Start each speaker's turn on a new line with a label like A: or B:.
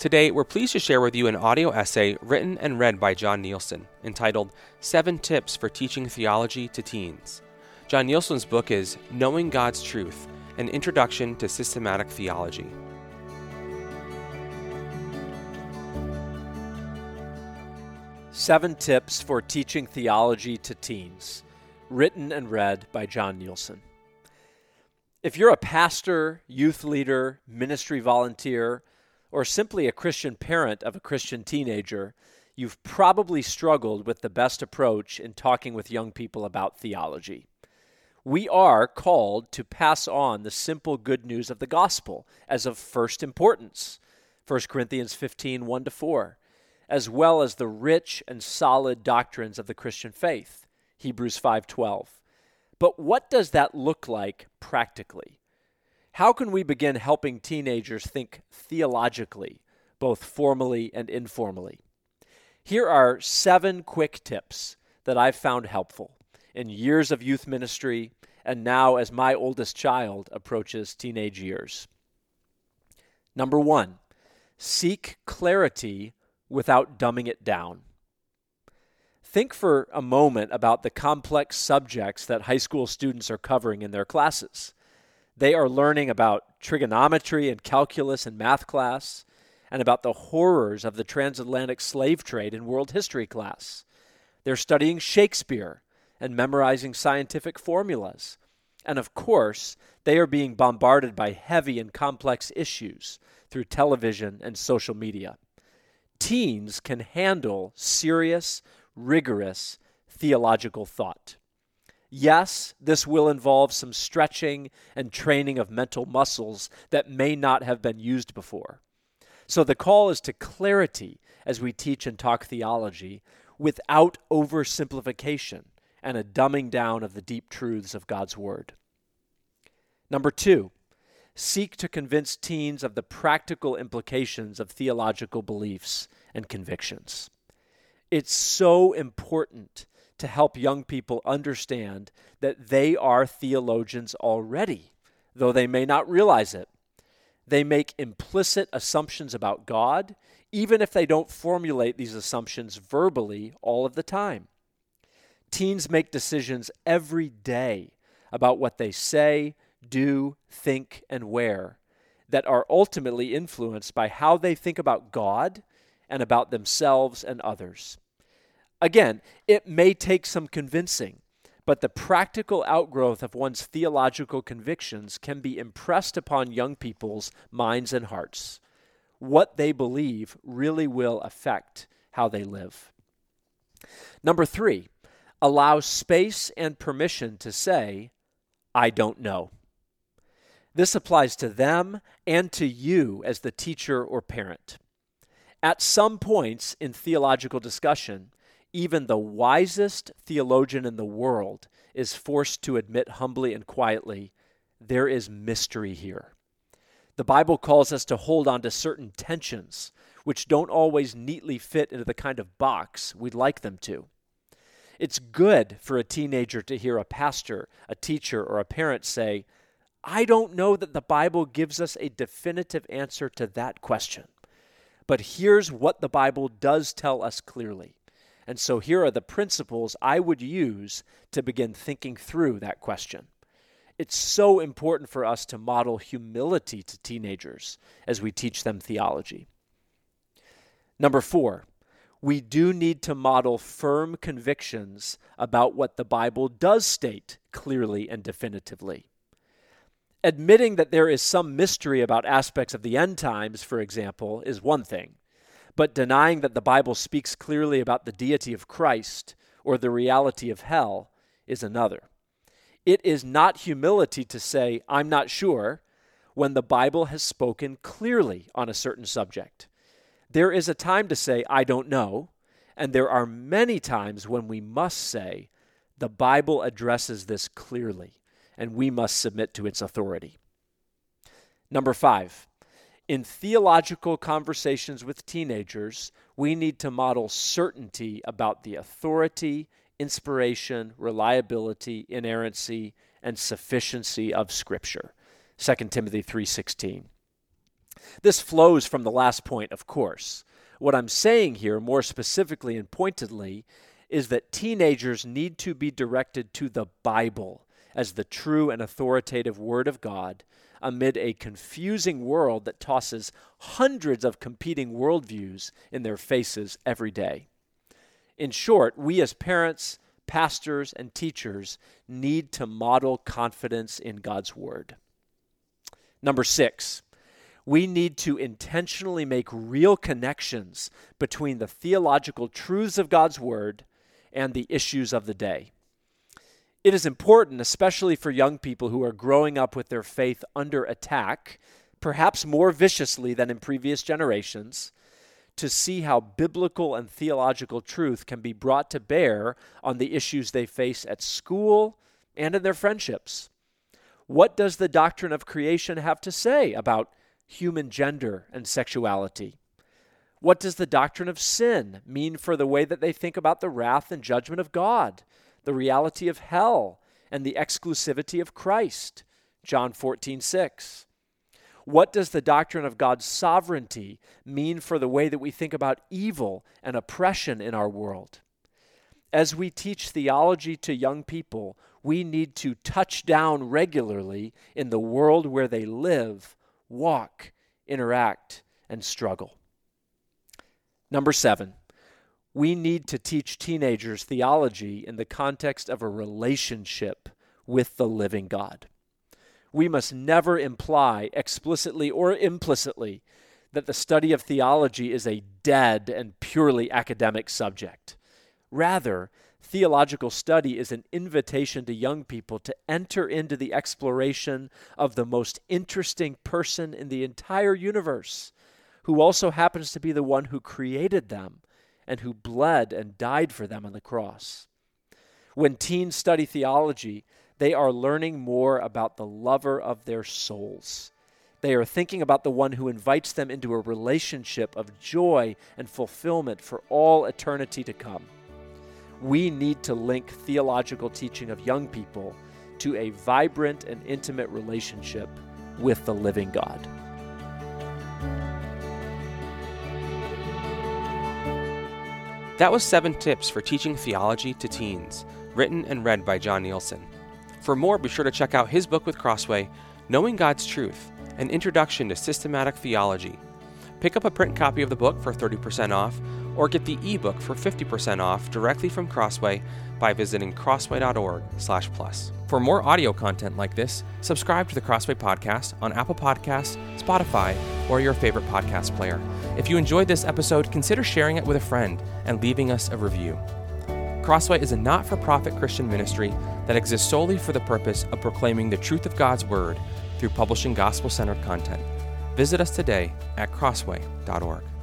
A: Today, we're pleased to share with you an audio essay written and read by John Nielsen, entitled 7 Tips for Teaching Theology to Teens. John Nielsen's book is Knowing God's Truth, An Introduction to Systematic Theology.
B: Seven Tips for Teaching Theology to Teens, written and read by John Nielsen. If you're a pastor, youth leader, ministry volunteer, or simply a Christian parent of a Christian teenager, you've probably struggled with the best approach in talking with young people about theology. We are called to pass on the simple good news of the gospel as of first importance, 1 Corinthians 15, 1-4, as well as the rich and solid doctrines of the Christian faith, Hebrews 5:12. But what does that look like practically? How can we begin helping teenagers think theologically, both formally and informally? Here are 7 quick tips that I've found helpful in years of youth ministry and now as my oldest child approaches teenage years. Number 1, seek clarity without dumbing it down. Think for a moment about the complex subjects that high school students are covering in their classes. They are learning about trigonometry and calculus in math class, and about the horrors of the transatlantic slave trade in world history class. They're studying Shakespeare and memorizing scientific formulas. And of course, they are being bombarded by heavy and complex issues through television and social media. Teens can handle serious, rigorous theological thought. Yes, this will involve some stretching and training of mental muscles that may not have been used before. So the call is to clarity as we teach and talk theology without oversimplification and a dumbing down of the deep truths of God's Word. Number 2, seek to convince teens of the practical implications of theological beliefs and convictions. It's so important to help young people understand that they are theologians already, though they may not realize it. They make implicit assumptions about God, even if they don't formulate these assumptions verbally all of the time. Teens make decisions every day about what they say, do, think, and wear that are ultimately influenced by how they think about God and about themselves and others. Again, it may take some convincing, but the practical outgrowth of one's theological convictions can be impressed upon young people's minds and hearts. What they believe really will affect how they live. Number 3, allow space and permission to say, I don't know. This applies to them and to you as the teacher or parent. At some points in theological discussion, even the wisest theologian in the world is forced to admit humbly and quietly, there is mystery here. The Bible calls us to hold on to certain tensions, which don't always neatly fit into the kind of box we'd like them to. It's good for a teenager to hear a pastor, a teacher, or a parent say, I don't know that the Bible gives us a definitive answer to that question, but here's what the Bible does tell us clearly. And so here are the principles I would use to begin thinking through that question. It's so important for us to model humility to teenagers as we teach them theology. Number 4, we do need to model firm convictions about what the Bible does state clearly and definitively. Admitting that there is some mystery about aspects of the end times, for example, is one thing. But denying that the Bible speaks clearly about the deity of Christ or the reality of hell is another. It is not humility to say, I'm not sure, when the Bible has spoken clearly on a certain subject. There is a time to say, I don't know, and there are many times when we must say, the Bible addresses this clearly, and we must submit to its authority. Number 5, in theological conversations with teenagers, we need to model certainty about the authority, inspiration, reliability, inerrancy, and sufficiency of Scripture. 2 Timothy 3:16. This flows from the last point, of course. What I'm saying here, more specifically and pointedly, is that teenagers need to be directed to the Bible as the true and authoritative Word of God amid a confusing world that tosses hundreds of competing worldviews in their faces every day. In short, we as parents, pastors, and teachers need to model confidence in God's Word. Number 6, we need to intentionally make real connections between the theological truths of God's Word and the issues of the day. It is important, especially for young people who are growing up with their faith under attack, perhaps more viciously than in previous generations, to see how biblical and theological truth can be brought to bear on the issues they face at school and in their friendships. What does the doctrine of creation have to say about human gender and sexuality? What does the doctrine of sin mean for the way that they think about the wrath and judgment of God, the reality of hell, and the exclusivity of Christ? John 14:6. What does the doctrine of God's sovereignty mean for the way that we think about evil and oppression in our world? As we teach theology to young people, we need to touch down regularly in the world where they live, walk, interact, and struggle. Number 7, we need to teach teenagers theology in the context of a relationship with the living God. We must never imply, explicitly or implicitly, that the study of theology is a dead and purely academic subject. Rather, theological study is an invitation to young people to enter into the exploration of the most interesting person in the entire universe, who also happens to be the one who created them and who bled and died for them on the cross. When teens study theology, they are learning more about the lover of their souls. They are thinking about the one who invites them into a relationship of joy and fulfillment for all eternity to come. We need to link theological teaching of young people to a vibrant and intimate relationship with the living God.
A: That was 7 tips for teaching theology to teens, written and read by John Nielsen. For more, be sure to check out his book with Crossway, Knowing God's Truth, An Introduction to Systematic Theology. Pick up a print copy of the book for 30% off, or get the ebook for 50% off directly from Crossway by visiting crossway.org/plus. For more audio content like this, subscribe to the Crossway Podcast on Apple Podcasts, Spotify, or your favorite podcast player. If you enjoyed this episode, consider sharing it with a friend and leaving us a review. Crossway is a not-for-profit Christian ministry that exists solely for the purpose of proclaiming the truth of God's Word through publishing gospel-centered content. Visit us today at crossway.org.